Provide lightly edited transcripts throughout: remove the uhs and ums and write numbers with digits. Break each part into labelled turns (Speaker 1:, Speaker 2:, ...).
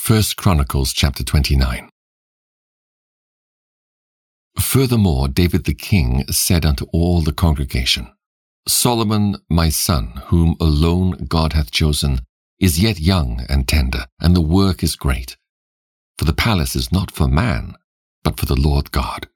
Speaker 1: 1 Chronicles chapter 29. Furthermore, David the king said unto all the congregation, Solomon my son, whom alone God hath chosen, is yet young and tender, and the work is great. For the palace is not for man, but for the Lord God.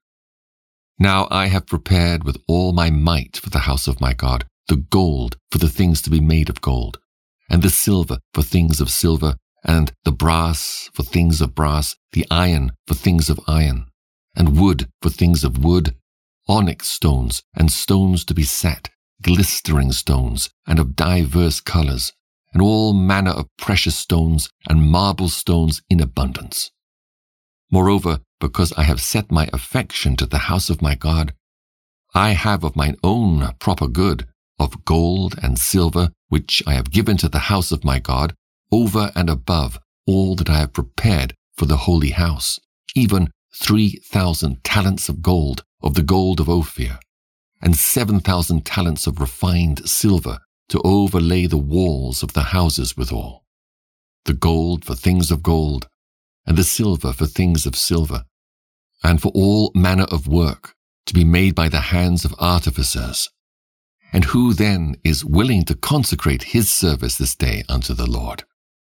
Speaker 1: Now I have prepared with all my might for the house of my God, the gold for the things to be made of gold, and the silver for things of silver, and the brass for things of brass, the iron for things of iron, and wood for things of wood, onyx stones, and stones to be set, glistering stones, and of divers colours, and all manner of precious stones, and marble stones in abundance. Moreover, because I have set my affection to the house of my God, I have of mine own proper good, of gold and silver, which I have given to the house of my God, over and above all that I have prepared for the holy house, even 3,000 talents of gold, of the gold of Ophir, and 7,000 talents of refined silver, to overlay the walls of the houses withal. The gold for things of gold, and the silver for things of silver, and for all manner of work, to be made by the hands of artificers. And who then is willing to consecrate his service this day unto the Lord?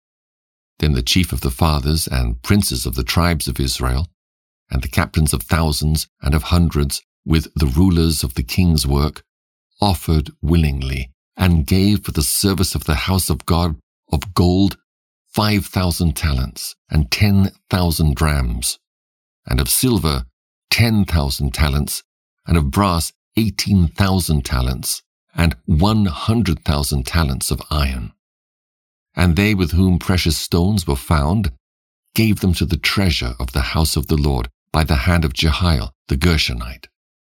Speaker 1: Then the chief of the fathers and princes of the tribes of Israel, and the captains of thousands and of hundreds, with the rulers of the king's work, offered willingly, and gave for the service of the house of God of gold 5,000 talents, and 10,000 drams, and of silver 10,000 talents, and of brass 18,000 talents, and 100,000 talents of iron. And they with whom precious stones were found gave them to the treasure of the house of the Lord by the hand of Jehiel the Gershonite.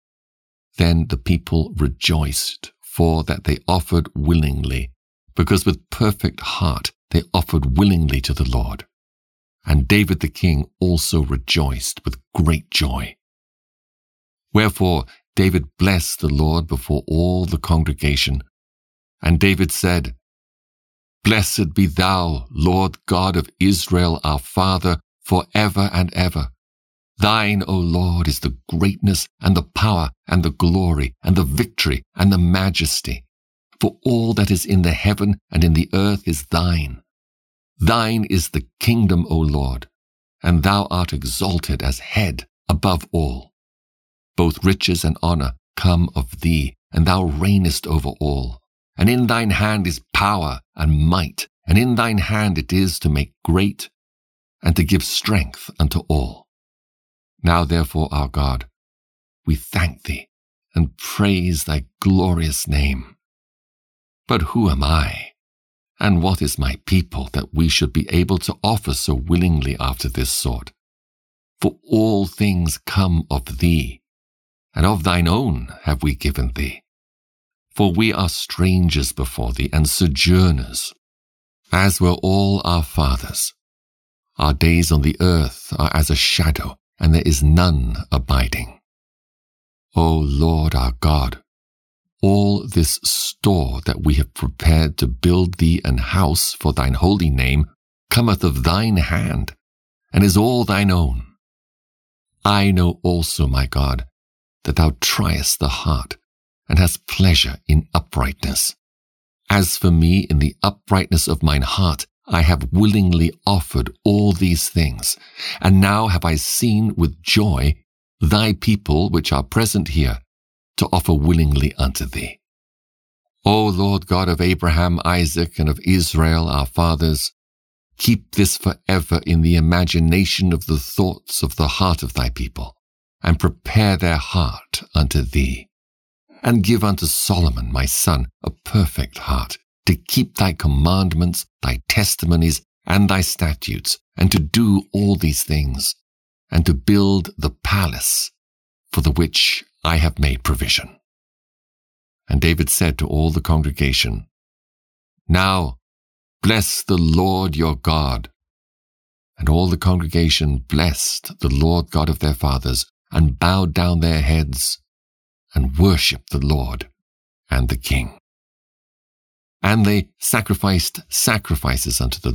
Speaker 1: Then the people rejoiced, for that they offered willingly, because with perfect heart they offered willingly to the Lord. And David the king also rejoiced with great joy. Wherefore David blessed the Lord before all the congregation. And David said, Blessed be thou, Lord God of Israel, our Father, for ever and ever. Thine, O Lord, is the greatness and the power and the glory and the victory and the majesty. For all that is in the heaven and in the earth is thine. Thine is the kingdom, O Lord, and thou art exalted as head above all. Both riches and honour come of thee, and thou reignest over all. And in thine hand is power and might, and in thine hand it is to make great, and to give strength unto all. Now therefore, our God, we thank thee, and praise thy glorious name. But who am I, and what is my people, that we should be able to offer so willingly after this sort? For all things come of thee, and of thine own have we given thee. For we are strangers before thee, and sojourners, as were all our fathers. Our days on the earth are as a shadow, and there is none abiding. O Lord our God, all this store that we have prepared to build thee an house for thine holy name cometh of thine hand, and is all thine own. I know also, my God, that thou triest the heart, and hast pleasure in uprightness. As for me, in the uprightness of mine heart, I have willingly offered all these things, and now have I seen with joy thy people which are present here, to offer willingly unto thee. O Lord God of Abraham, Isaac, and of Israel our fathers, keep this forever in the imagination of the thoughts of the heart of thy people, and prepare their heart unto thee. And give unto Solomon my son a perfect heart, to keep thy commandments, thy testimonies, and thy statutes, and to do all these things, and to build the palace for the which I have made provision. And David said to all the congregation, Now bless the Lord your God. And all the congregation blessed the Lord God of their fathers, and bowed down their heads, and worshipped the Lord and the king. And they sacrificed sacrifices unto the Lord,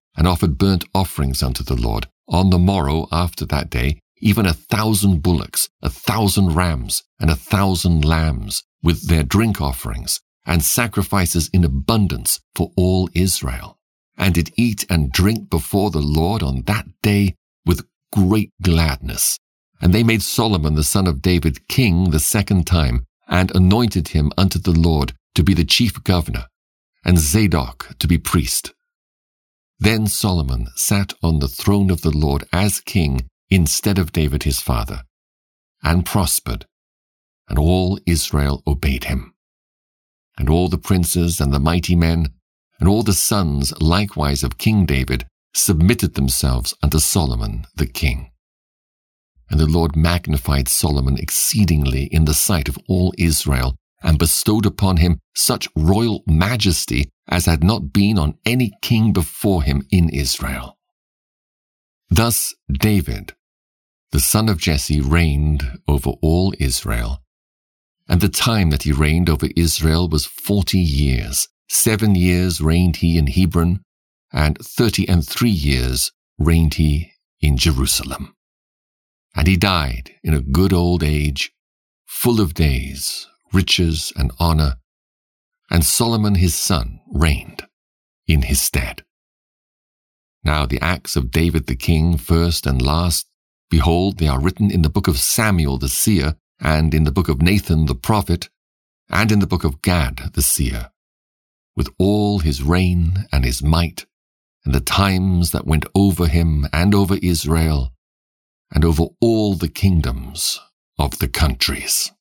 Speaker 1: and offered burnt offerings unto the Lord. On the morrow after that day, even 1,000 bullocks, 1,000 rams, and 1,000 lambs, with their drink offerings, and sacrifices in abundance for all Israel, and did eat and drink before the Lord on that day with great gladness. And they made Solomon the son of David king the second time, and anointed him unto the Lord to be the chief governor, and Zadok to be priest. Then Solomon sat on the throne of the Lord as king instead of David his father, and prospered, and all Israel obeyed him. And all the princes and the mighty men, and all the sons likewise of King David, submitted themselves unto Solomon the king. And the Lord magnified Solomon exceedingly in the sight of all Israel, and bestowed upon him such royal majesty as had not been on any king before him in Israel. Thus David, the son of Jesse, reigned over all Israel. And the time that he reigned over Israel was 40 years. 7 years reigned he in Hebron, and 33 years reigned he in Jerusalem. And he died in a good old age, full of days, riches, and honor, and Solomon his son reigned in his stead. Now the acts of David the king, first and last, behold, they are written in the book of Samuel the seer, and in the book of Nathan the prophet, and in the book of Gad the seer, with all his reign and his might, and the times that went over him and over Israel, and over all the kingdoms of the countries.